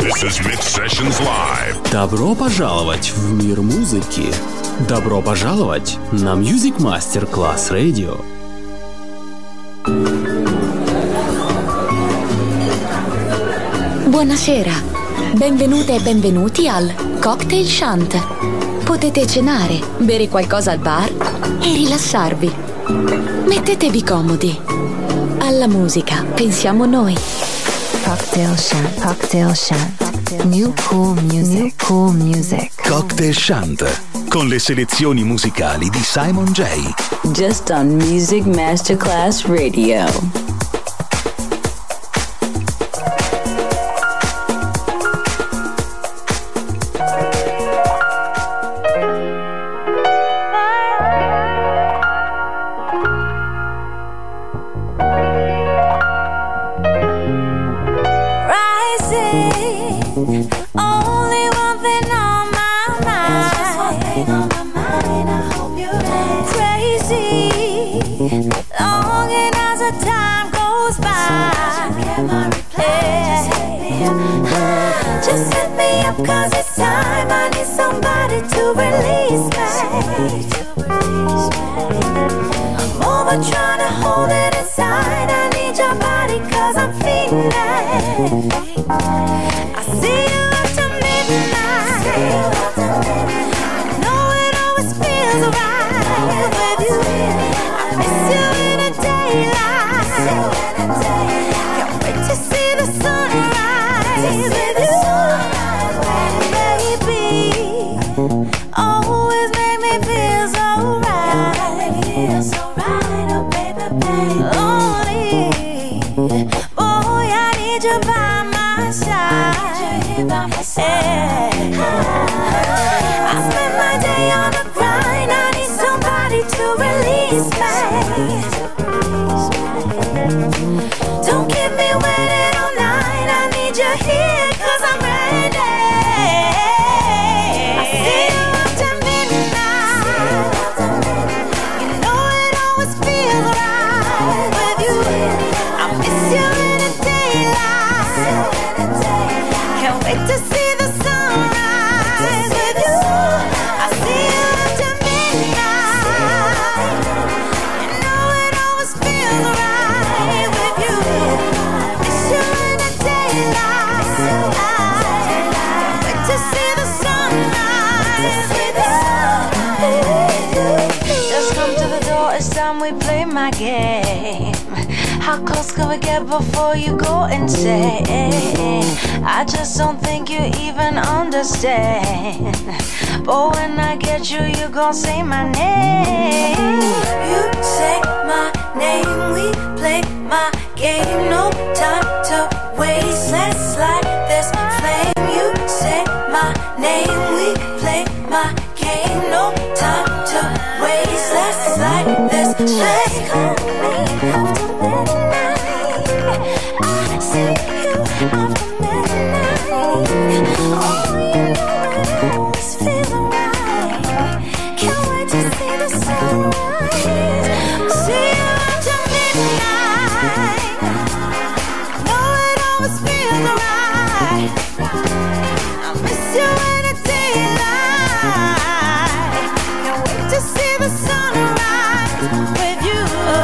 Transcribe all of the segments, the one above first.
This is Mix Sessions Live. Добро пожаловать в мир музыки. Добро пожаловать на Music Masterclass Radio. Buonasera, benvenute e benvenuti al Cocktail Shant. Potete cenare, bere qualcosa al bar e rilassarvi. Mettetevi comodi. Alla musica pensiamo noi. Cocktail Shant, Cocktail Shant. New cool music, new cool music. Cocktail Shant, con le selezioni musicali di Simon J. Just on Music Masterclass Radio. Before you go insane, I just don't think you even understand. But when I get you, you gon' say my name. You say my name, we play my game. No time to waste, let's light this flame. You say my name, we play my game. No time to waste, let's light this flame. Call me after midnight. I see you after midnight. Oh, you know it always feels right. Can't wait to see the sunrise. See you after midnight. Know it always feels right. I miss you in the daylight. Can't wait to see the sunrise with you.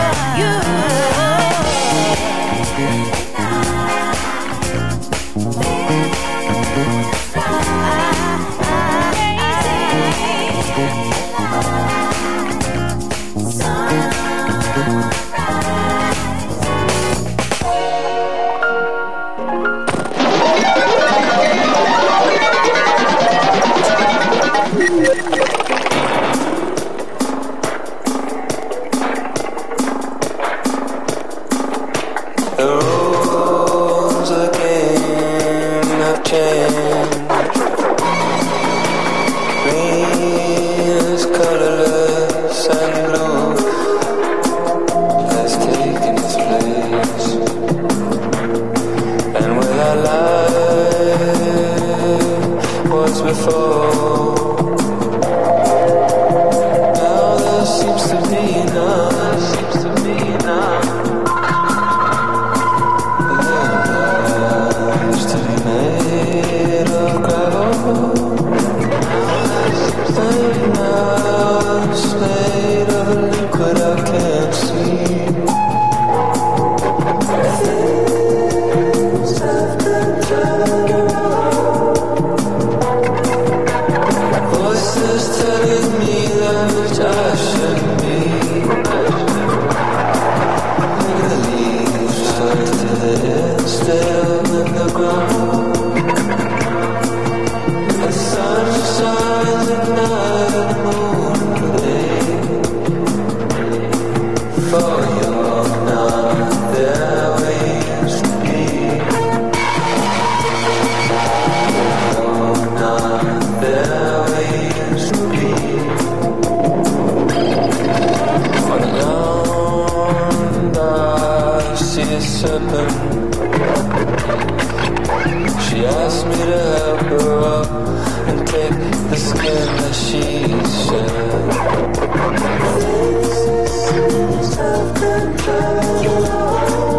Now there seems to be enough. There's to be made. made of gravel. And now it's made of a liquid I can't see. Things have been turned around. Voices telling me that I shouldn't be. The leaves start to hit still in the ground. The sun shines at night and the moon day. For you're not there we used to be. You're not there we used to be. On the ground I see a serpent. She asked me to help her up and take the skin that she shed. Things have been turned around.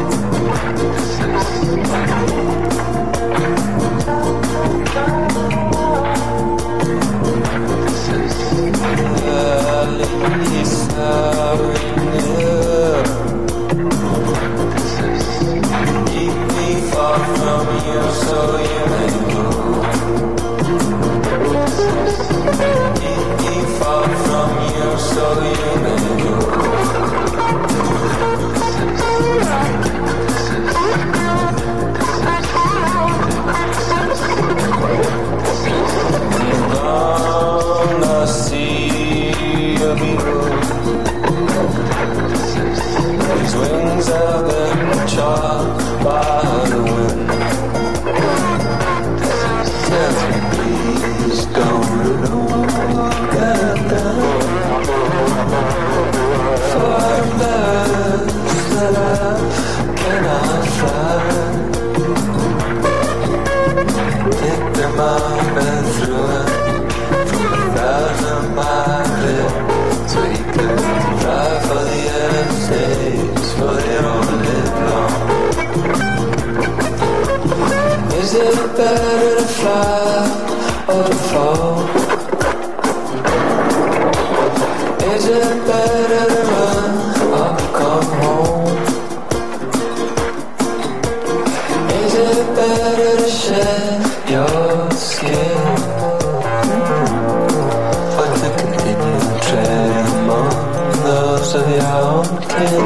Keep me far from you so you may go. Keep me far from you so you may go. On the sea of eagles, his wings have been charred by the wind. Tell me please don't look at them, for I'm embarrassed that I cannot fly. Take them up and through it from 1,000-mile cliff, so you can drive for the States, for they don't live long. Is it better to fly or to fall? Is it better to run or to come home? Is it better to shed your skin or to continue treading among those of your own kin?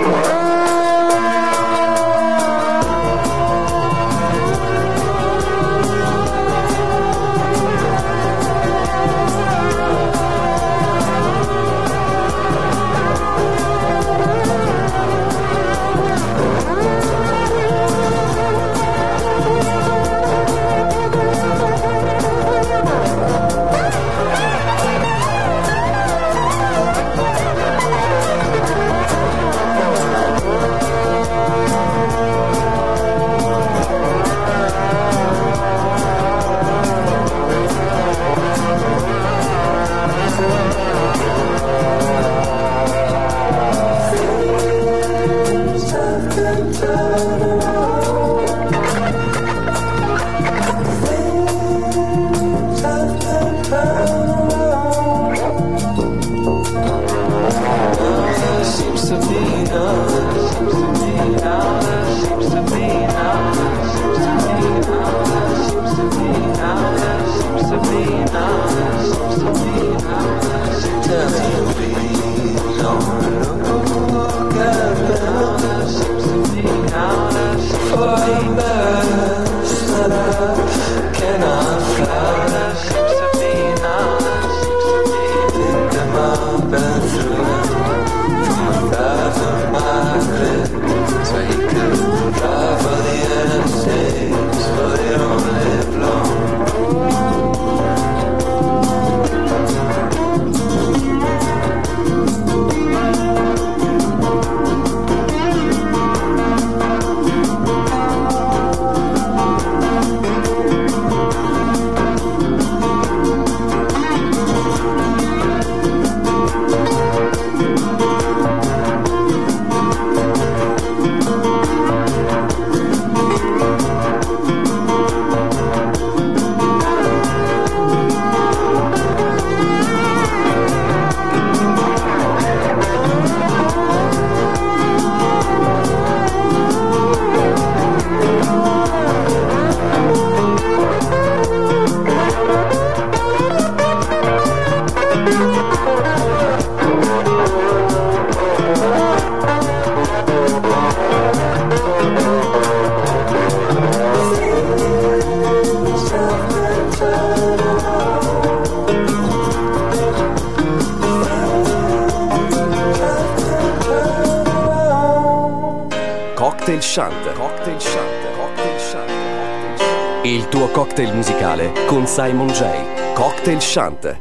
Shant. Cocktail Shant. Cocktail Shant. Il tuo cocktail musicale con Simon J. Cocktail Shant.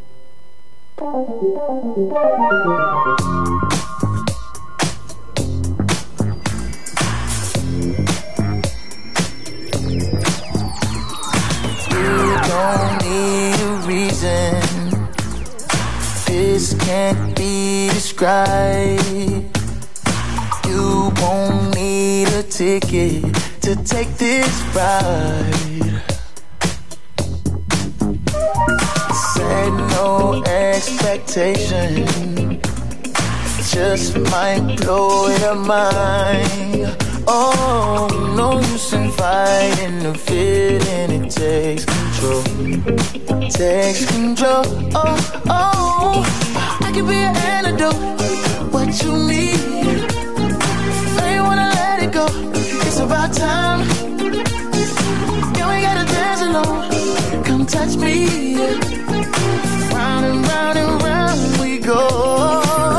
Don't need a reason. This can't be described. You won't need a ticket to take this ride. Set no expectation, just might blow your mind. Oh, no use in fighting the feeling, it takes control. Takes control, oh, oh. I could be an antidote, what you need. Now you wanna let it go, it's about time. You ain't gotta dance alone, come touch me. Round and round and round we go.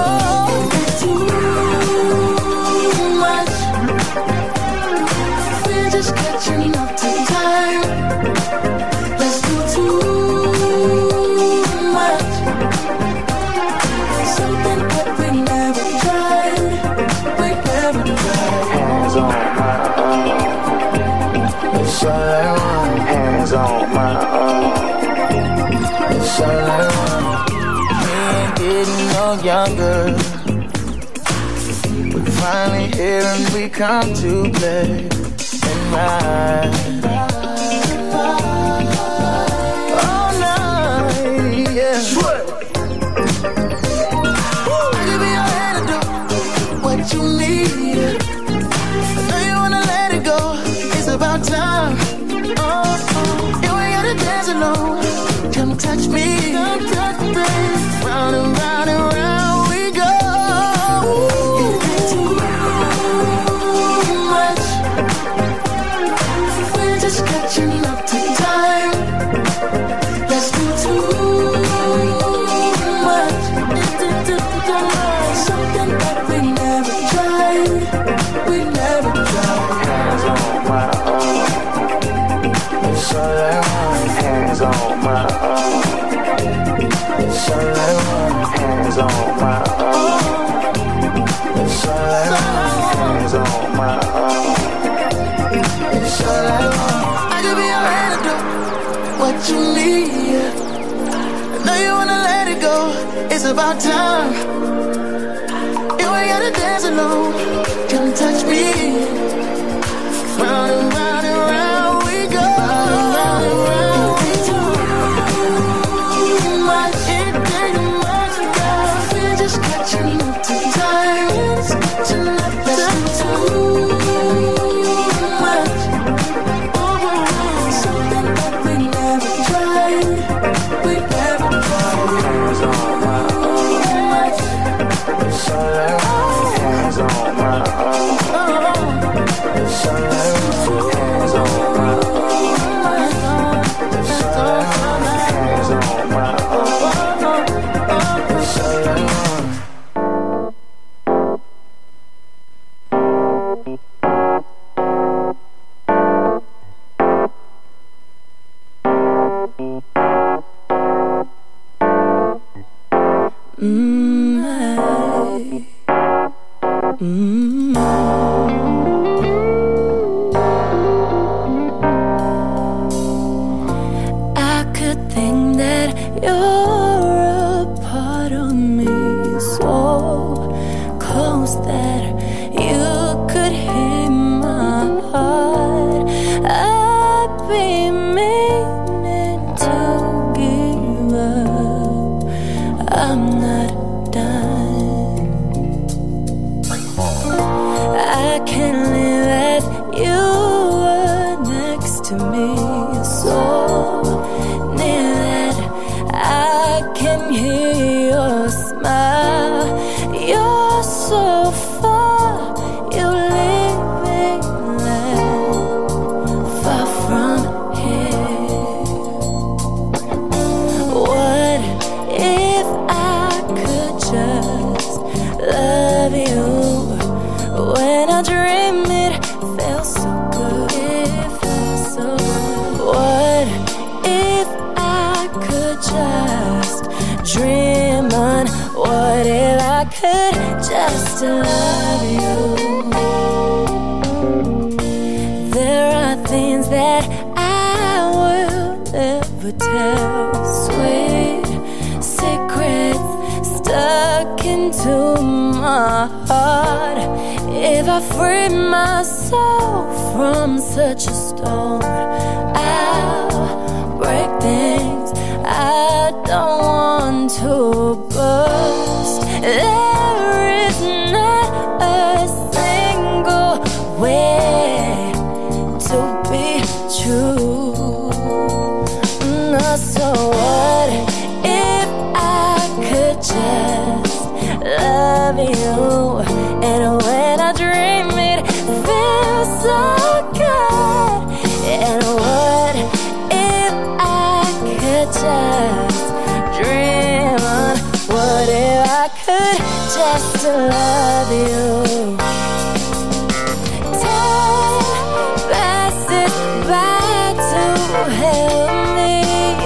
Catching up to time. Let's do too much. Something that we never tried. We never tried. Hands on my arm. It's all I want. Hands on my arm. It's all I want. We ain't getting no younger. We're finally here and we come to play. Right. All night, yeah. Sweat. I could be your antidote, what you need. I know you wanna let it go, it's about time. Oh, you ain't gotta dance alone. Come touch me, come touch me. Round and round and round we go. Catching up to time. Let's do too much. Something that we never tried. We never tried. Hands on my arm. It's all I want. Hands on my arm. It's all I want. Hands on my arm. It's all I want. Hands on my arm. It's all I want. What you need. I know you wanna let it go, it's about time. You ain't gotta dance alone, come touch me. Round and round and round we go. Round and round we do. Much it takes much, girl. We're just catching up to time. Catching up to time. When I dream it I could just love you. There are things that I will never tell. Sweet secrets stuck into my heart. If I free my soul from such a stone, I'll break things I don't want to burst. There is not a single way to be true. No, so what if I could just love you? And when I dream it feels so good. And what if I could just dream on? What if I could just love you? Time passes by to help me,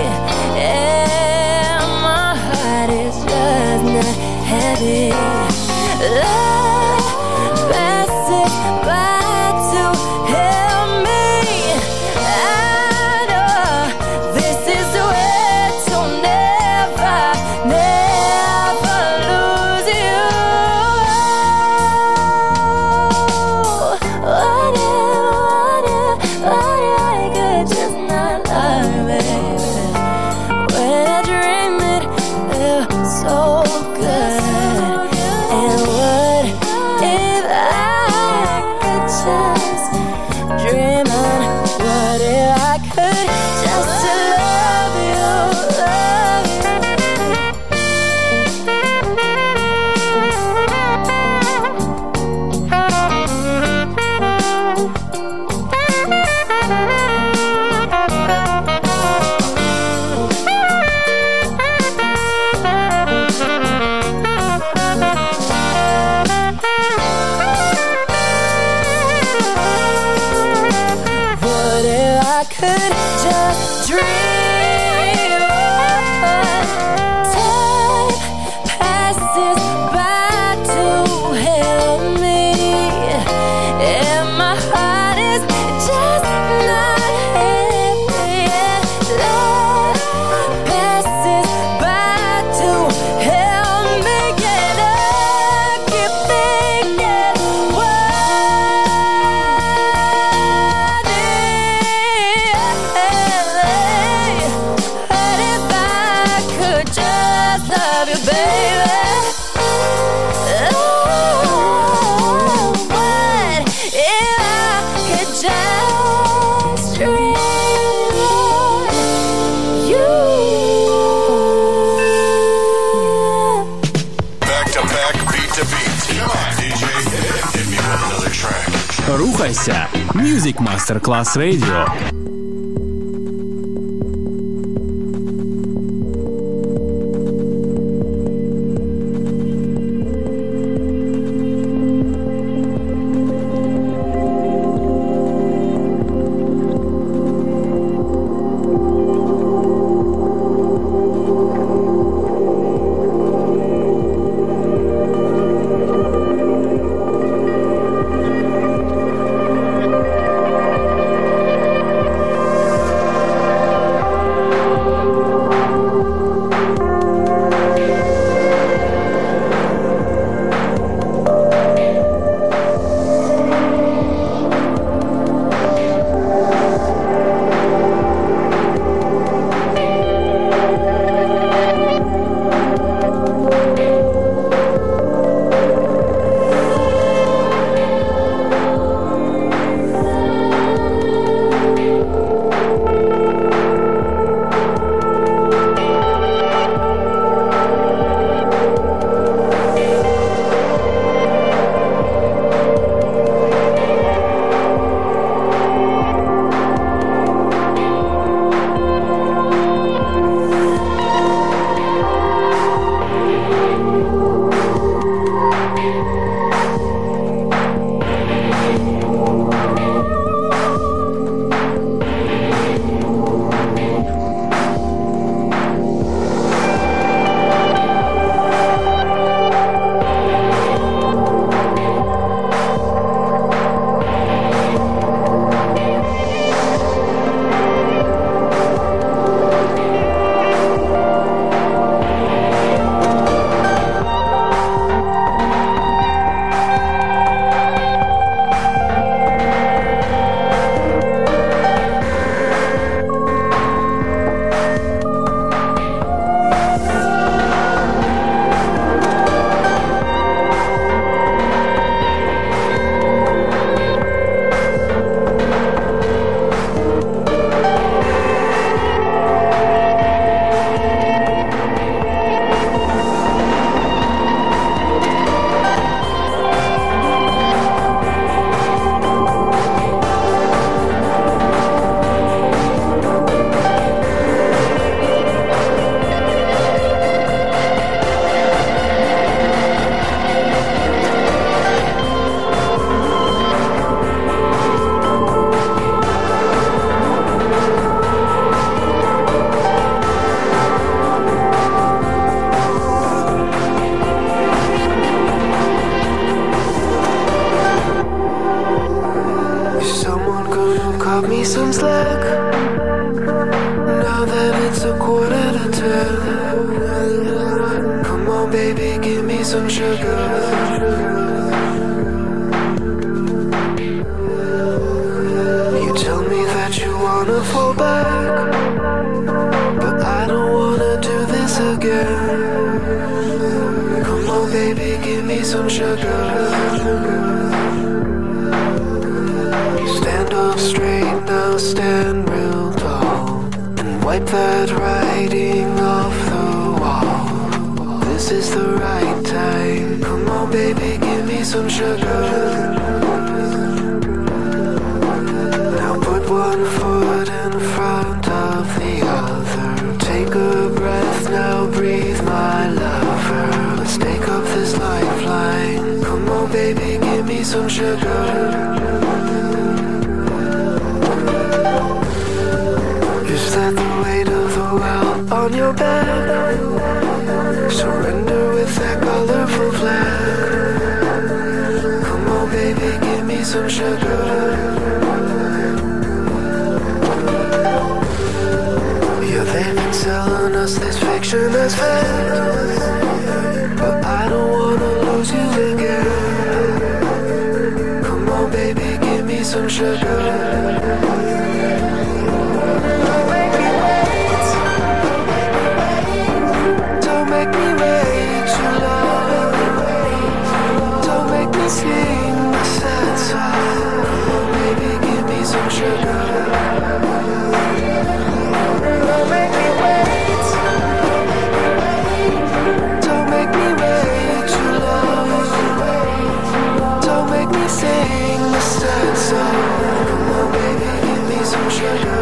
and my heart is just not heavy. Love passes by to help me. I know this is the way to never, never lose you. What if I could just not love, baby? When I dream it feels so good. And what if I could just dream on? What if I could just love you, love What if I could just dream on? Time passes by to help me, and my heart is just not happy. Love passes by to help me, and I keep thinking, what if I could just love you, baby? Oh, what if I could just dream you? Back to back, beat to beat. Come on, DJ, hit me with another track. Рухайся. Music Masterclass Radio. some sugar. You tell me that you wanna fall back, but I don't wanna do this again. Come on baby, give me some sugar. Stand up straight now, stand real tall, and wipe that writing off the wall. This is the right time. Come on baby, give me some sugar. Now put one foot in front of the other. Take a breath, now breathe my lover. Let's take up this lifeline. Come on baby, give me some sugar. Is that the weight of the world on your back? Surrender with that colorful flag. Come on baby, give me some sugar. Yeah, they've been selling us this fiction that's fact, but I don't wanna lose you again. Come on baby, give me some sugar. Don't make me wait too long. Don't make me sing the sad song. Baby, give me some sugar. Don't make me wait. Don't make me wait too long. Don't make me sing the sad song. Come on, baby, give me some sugar.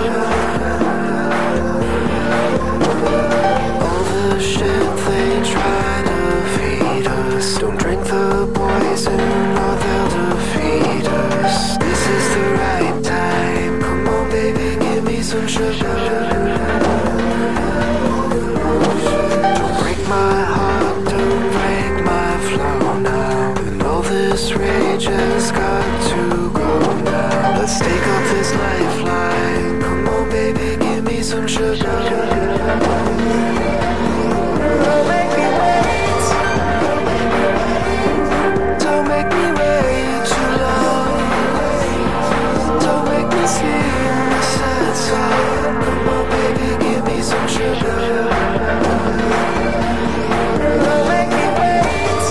Shit they try to feed us. Don't drink the poison or they'll defeat us. This is the right time. Come on baby, give me some sugar. Don't break my heart, don't break my flow now. And all this rage has got to go now. Let's take up this lifeline. Come on baby, give me some sugar. Don't make me wait. Don't make me wait too long. Don't make me sing the sad song. Come on, baby, give me some sugar. Don't make me wait.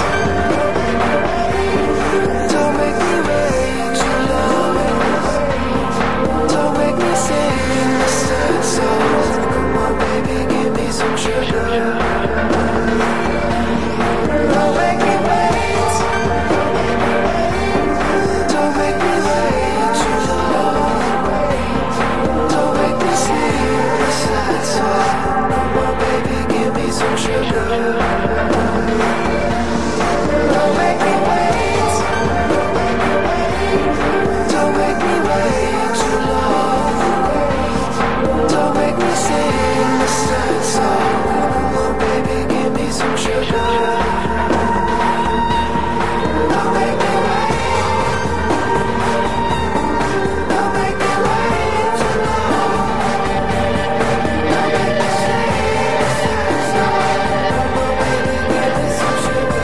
Don't make me wait too long. Don't make me sing the sad song. Come on, baby, give me some sugar. Don't make me wait. Don't make me wait too long. Don't make me sing the sad song. Come on, baby, give me some sugar. Don't make me wait. Don't make me wait too long. Don't make me sing the sad song. Come on, baby, give me some sugar. Don't make me wait. Don't make me wait too long. Don't make me sing the sad song. Come on, baby, give me some sugar.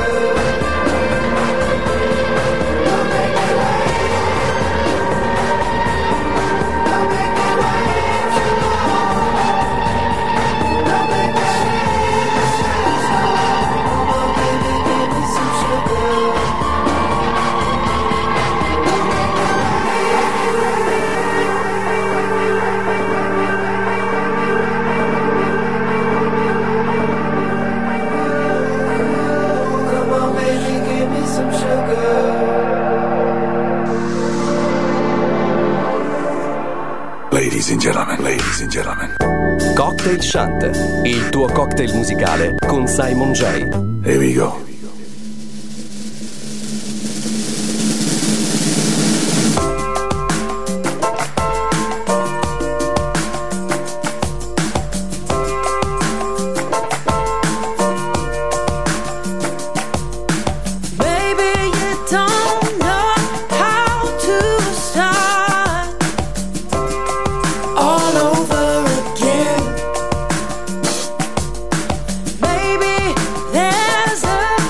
Don't make me wait. Don't make me wait too long. Don't make me sing the sad song. Come on, baby, give me some sugar. Come on, baby, give me some sugar. Ladies and gentlemen, ladies and gentlemen. Cocktail Shant, il tuo cocktail musicale con Simon J. Here we go. Baby, you don't know how to start all over again. Baby, there's a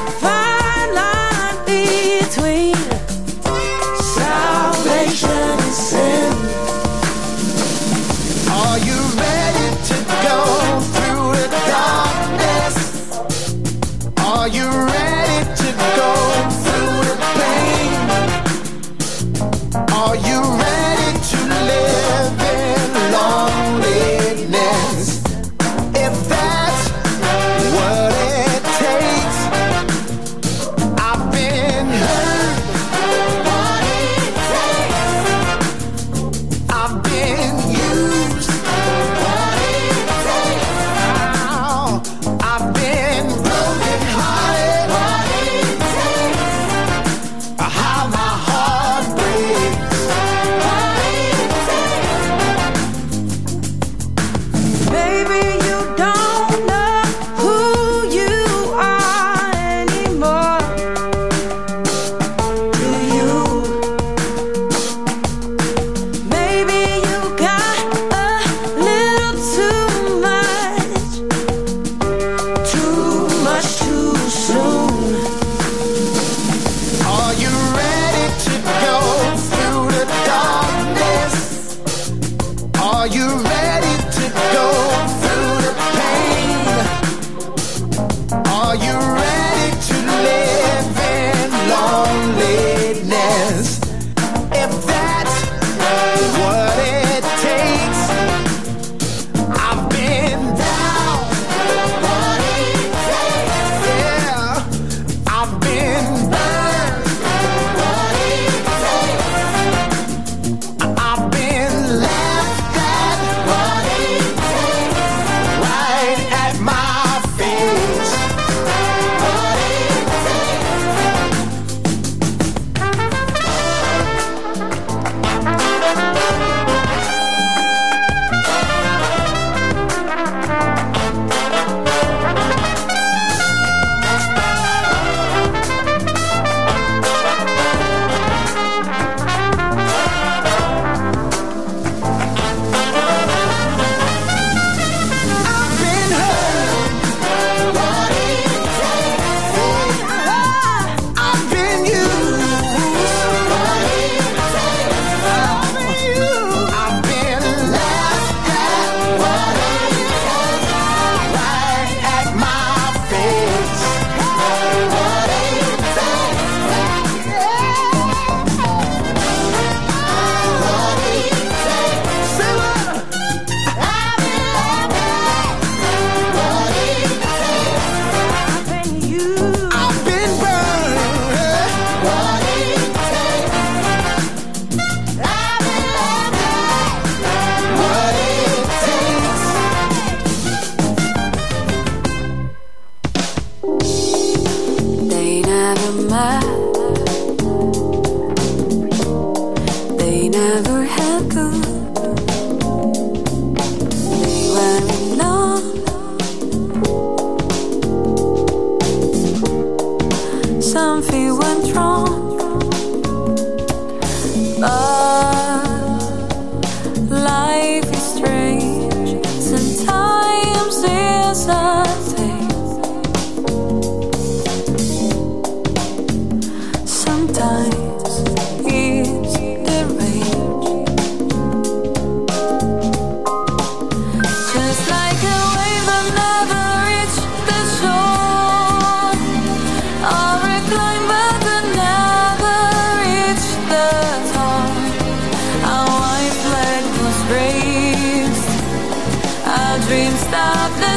dream stopped the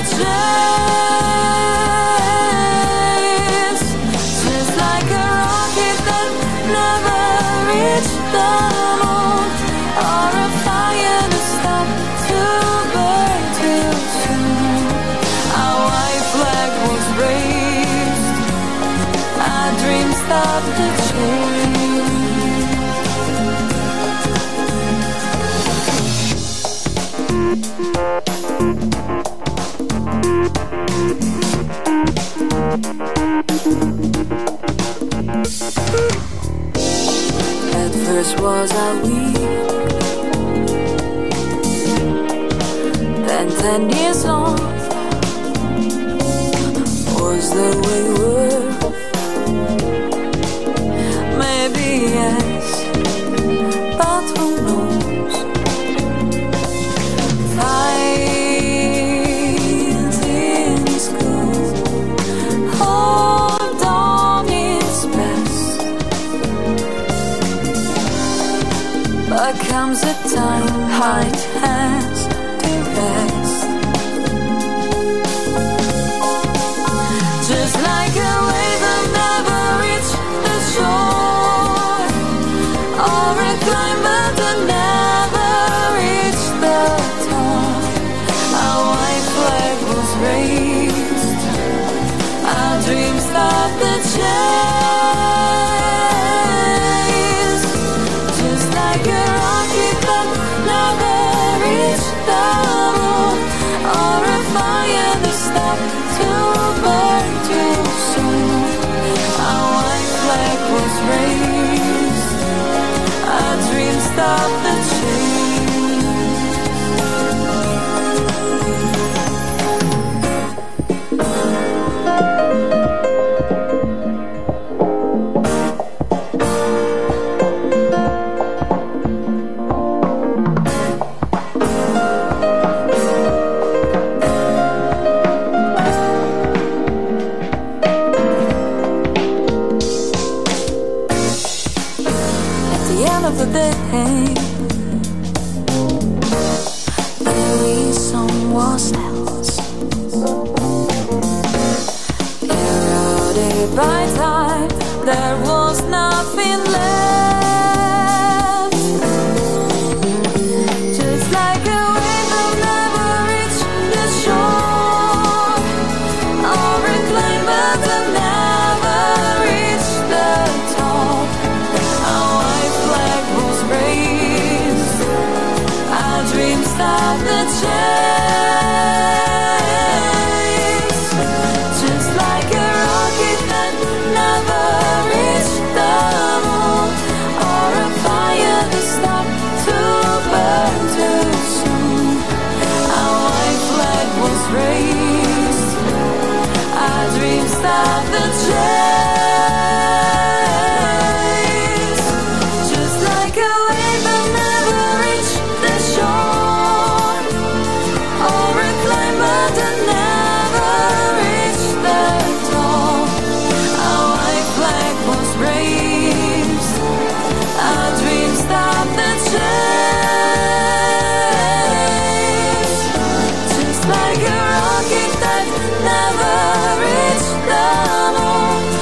chase. Just like a rocket that never reached the moon, or a fire that stopped to burn too soon. Our white flag was raised, our dream stopped the chase. At first was I weak, then 10 years on was the way we were. Maybe yes, but who knows? Fighting is good, hold on is best. But comes a time heart has to rest. Just like a wave that never reached the shore, or a climber that never reached the top. Our white flag was raised, our dreams stopped the chase. Just like a rocket that never reached the moon, or a fire that stopped to burn too soon. Our white flag was raised, our dreams stopped the the day. The reason was else, eroded by time, there was nothing left. Just like a wave that never reached the shore, or a climber that never reached the top. Our white flag was raised, our dreams stopped the chase. Just like a rocket that never reached the moon, or a fire that stopped to burn too soon. Our white flag was raised, our dreams stopped the chase. Just like a rocket that never reached the moon,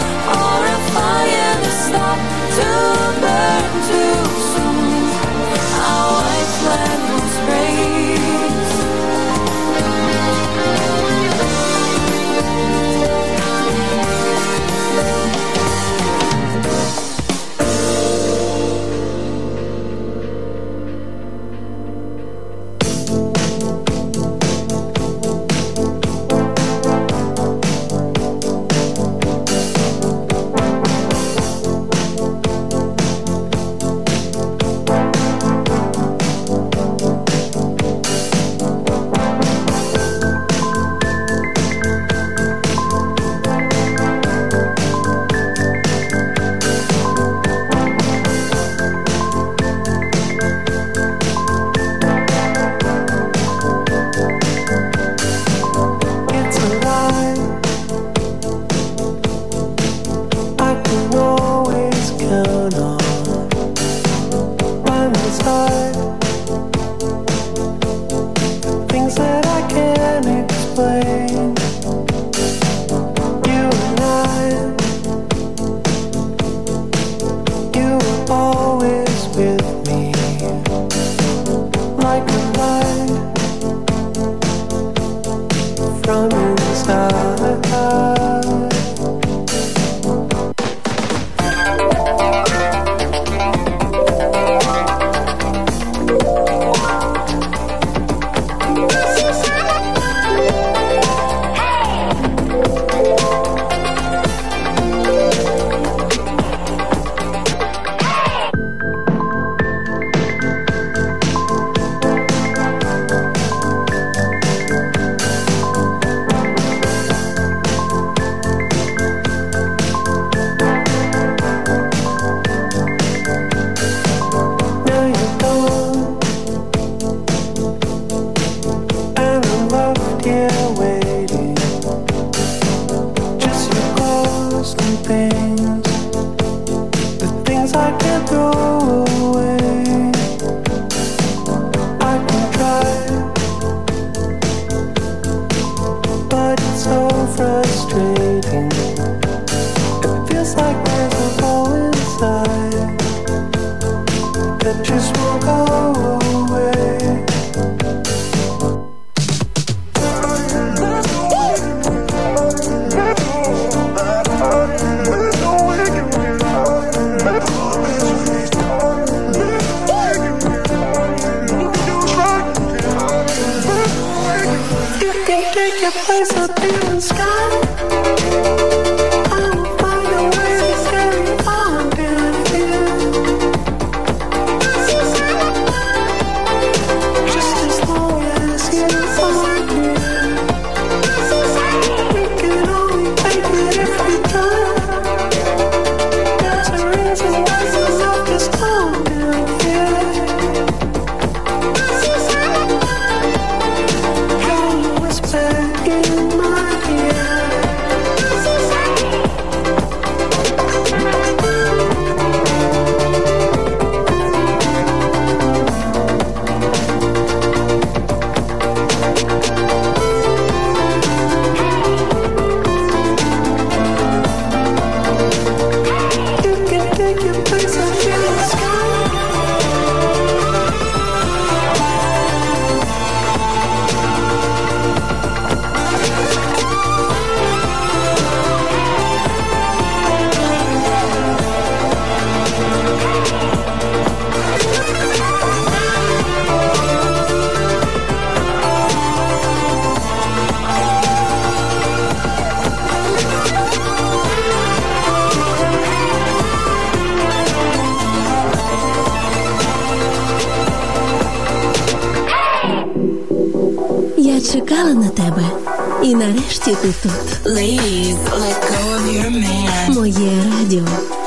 Чекала на тебе, і нарешті ти тут. Ladies, let go of your man. Моє радіо,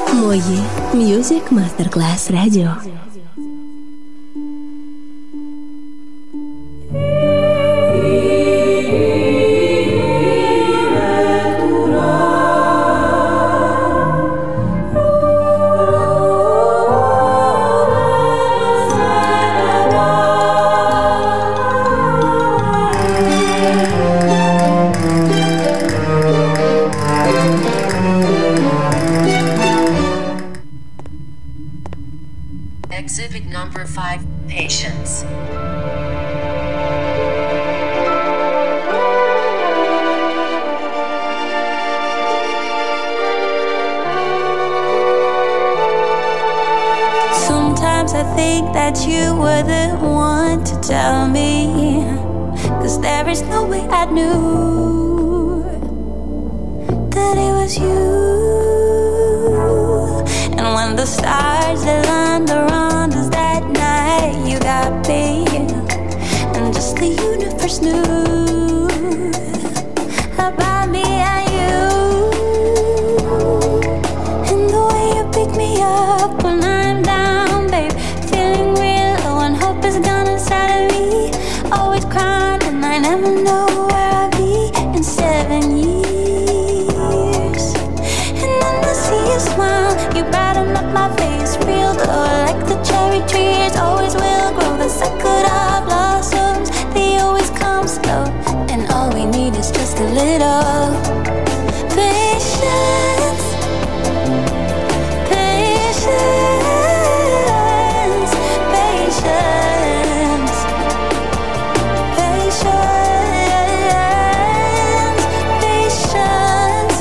моє Music Masterclass Radio. Exhibit number 5, patience. Sometimes I think that you were the one to tell me, 'cause there is no way I knew that it was you. And when the stars aligned around us that night, you got me, and just the universe knew about me and you. And the way you pick me up when I'm down, babe, feeling real low and hope is gone inside of me. Always crying and I never know where I'll be in 7 years. And then I see you smile, you brighten up my face, real glow like the cherry trees always will grow. The sakura blossoms, they always come slow. and all we need is just a little patience. Patience, patience, patience, patience,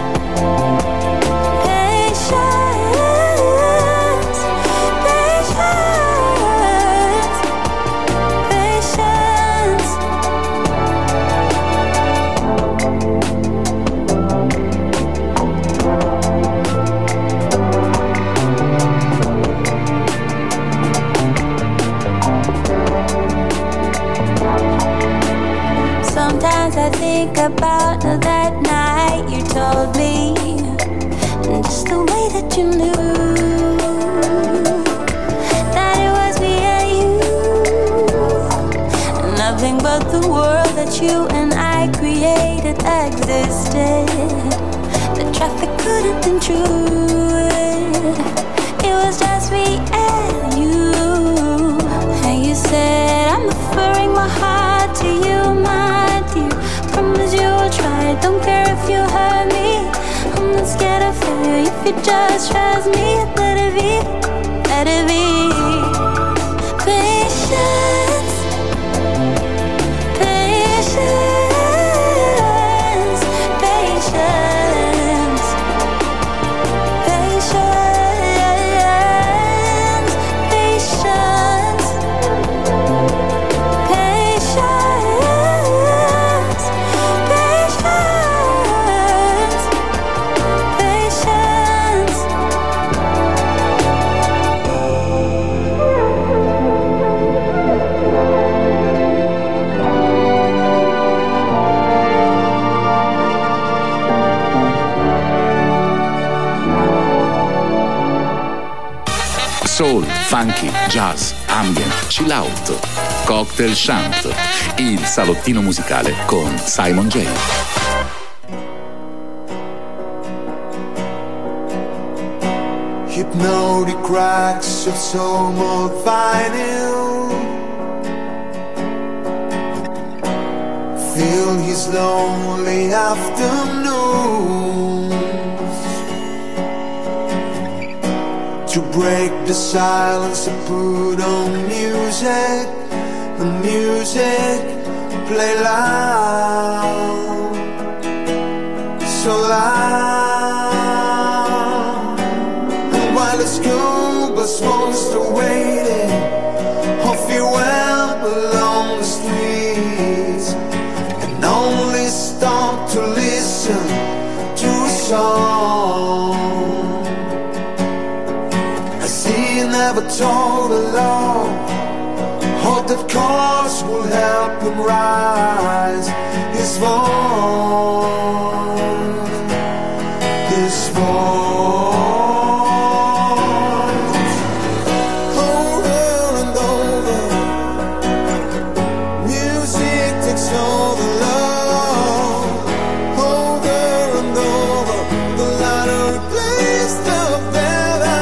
sometimes I think about that night you told me, and just the way that you knew that it was me and you, and nothing but the world that you and I created existed. The traffic couldn't intrude. It was just me and you. And you said, I'm offering my heart to you, my dear. Promise you will try. Don't care if you hurt me. I'm not scared of failure. If you just trust me, let it be, let it be. Patience, patience, patience, patience, patience, patience, patience, Soul, funky, jazz, ambient, chill out. Cocktail Chant, il salottino musicale con Simon J. Hypnotic cracks of soul vinyl fill his lonely afternoons. To break the silence, I put on music, the music play loud, so loud. And while the school bus was still waiting, off you went along the streets, and only stopped to listen to a song. He never told a lie. Hope that cause will help him rise. His voice, his voice, over and over. Music takes all the love. Over and over, the lighter replaced the better.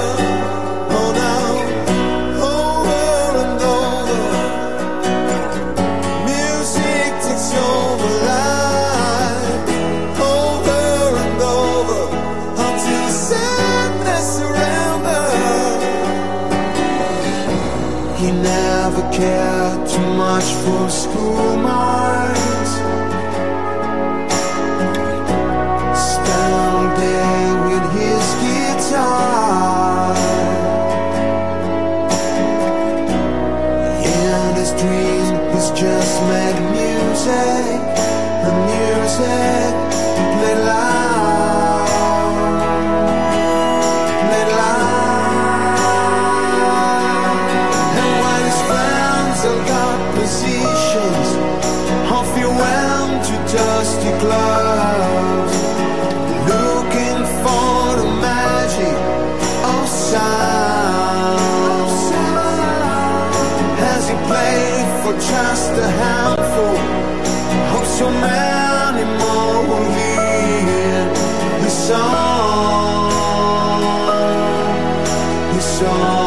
Cared too much for school marks. Spent all day with his guitar. In his dream, he's just made music, the music play loud, play loud. And while his friends all got positions, off he went to dusty clubs, looking for the magic of sound. As he played for just a handful, hope so many more will hear his song, his song.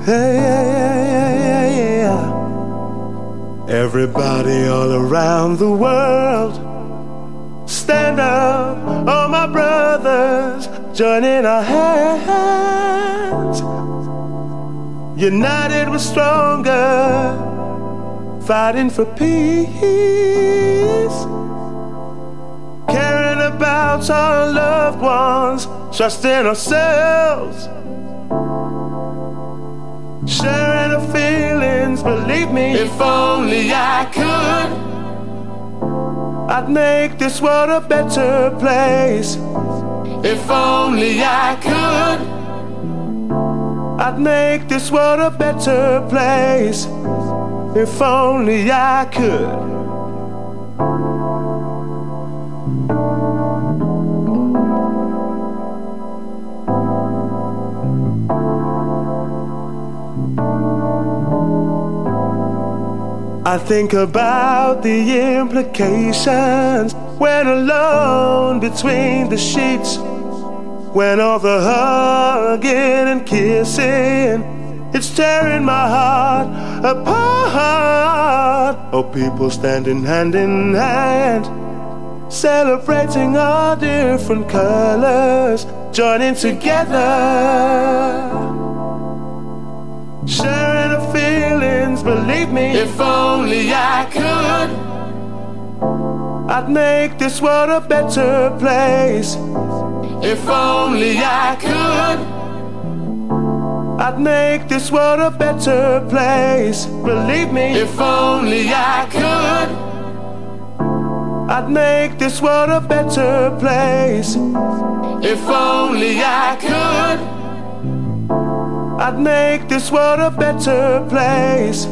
Hey, yeah, yeah, yeah, yeah. Everybody all around the world, stand up, all my brothers, join in our hands. United we're stronger, fighting for peace, caring about our loved ones, trusting ourselves, sharing our feelings. Believe me, if only I could, I'd make this world a better place. If only I could, I'd make this world a better place. If only I could. I think about the implications when alone between the sheets, when all the hugging and kissing, it's tearing my heart apart. Oh, people standing hand in hand, celebrating our different colors, joining together, sharing our feelings. Believe me, if only I could, I'd make this world a better place. If only I could, I'd make this world a better place. Believe me, if only I could, I'd make this world a better place. If only I could, I'd make this world a better place.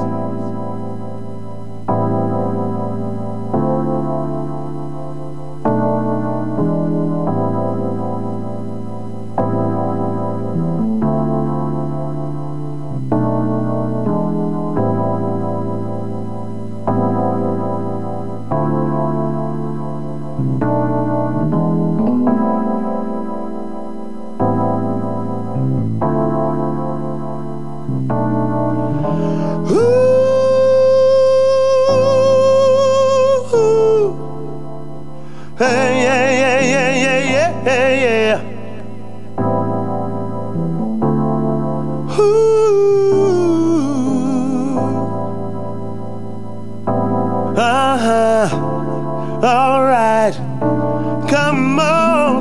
All right, come on.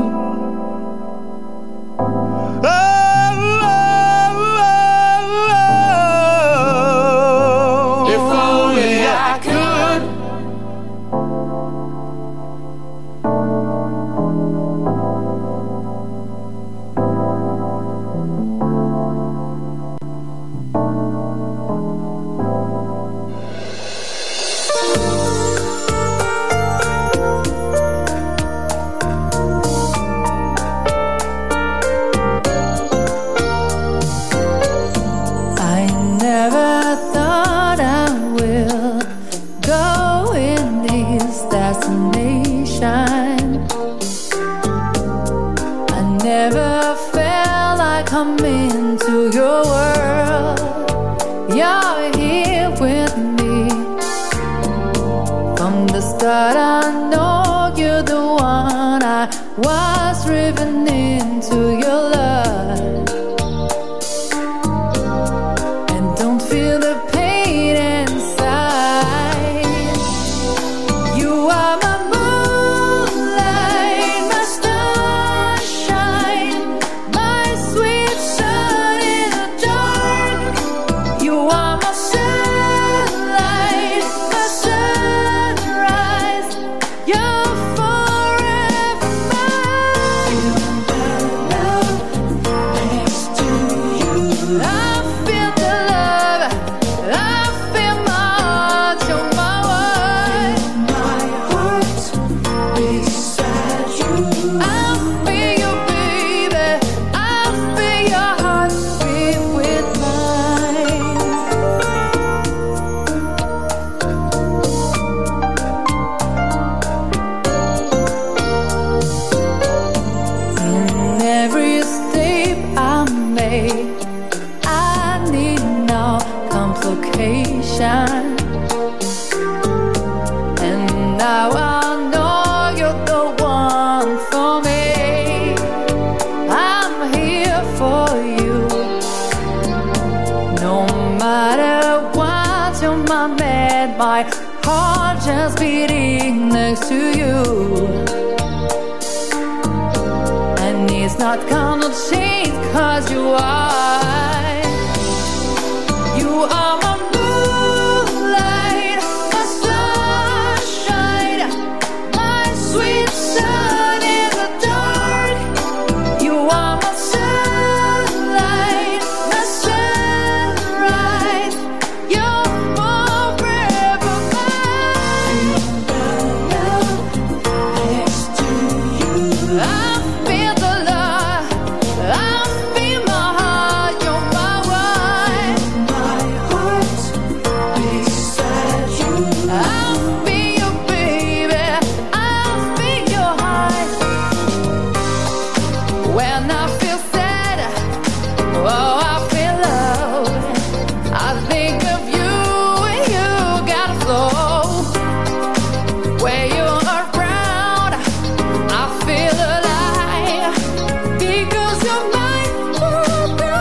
Oh, if only I could. But I know you're the one. I was driven into your love, and don't feel the pain inside. You are my moonlight, my sunshine, my sweet sun in the dark. You are my sunlight, my sunrise. You're forever mine. patient. And now I know you're the one for me. I'm here for you. No matter what, you're my man, my heart just beating next to you. And it's not gonna change, 'cause you are my moonlight, my sunshine, my sweet sun in the dark. You are my sunlight, my sunrise. You're forever mine. Next to you, I feel the love, I feel my heart. You're my one, my heart beside you. I'll be your baby, I'll be your heart. When I feel sad, oh, I feel love. I think of you and you gotta flow. When you're around, I feel alive, because you're mine forever.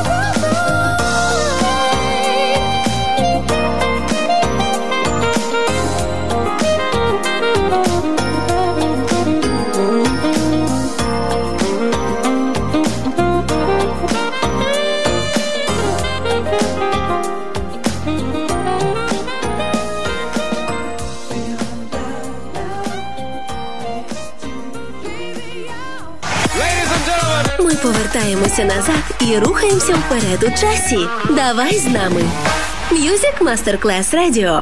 Ми повертаємося назад і рухаємося вперед у часі. Давай з нами. Music Masterclass Radio.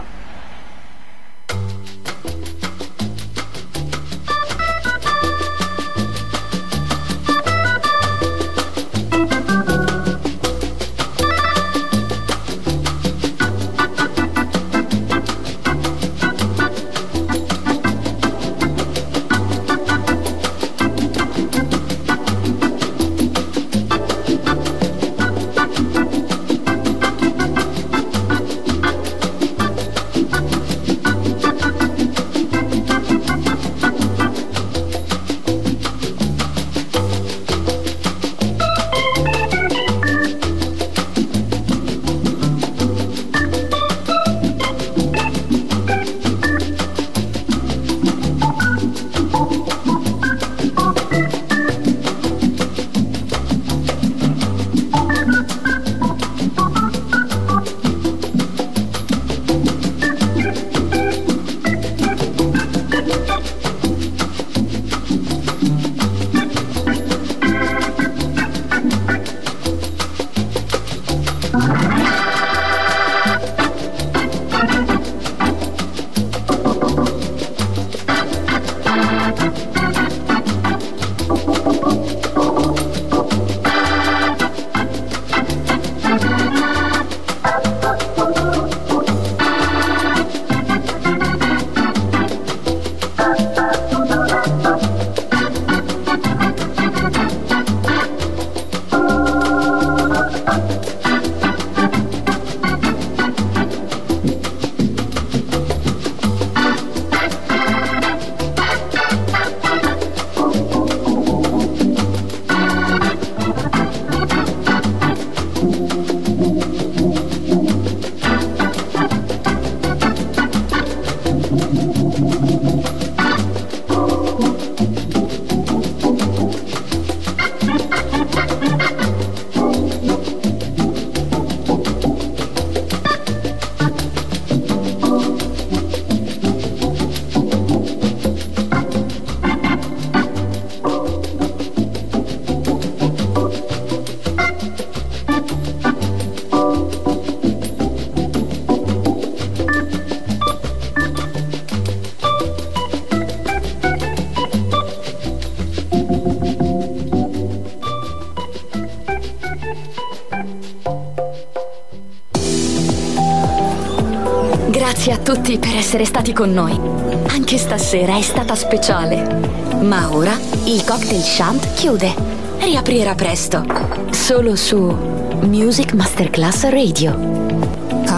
Grazie a tutti per essere stati con noi. Anche stasera è stata speciale. Ma ora il Cocktail Shant chiude. Riaprirà presto. Solo su Music Masterclass Radio.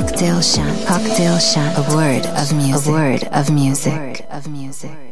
Cocktail Chant. Cocktail Chant. A word of music. A word of music.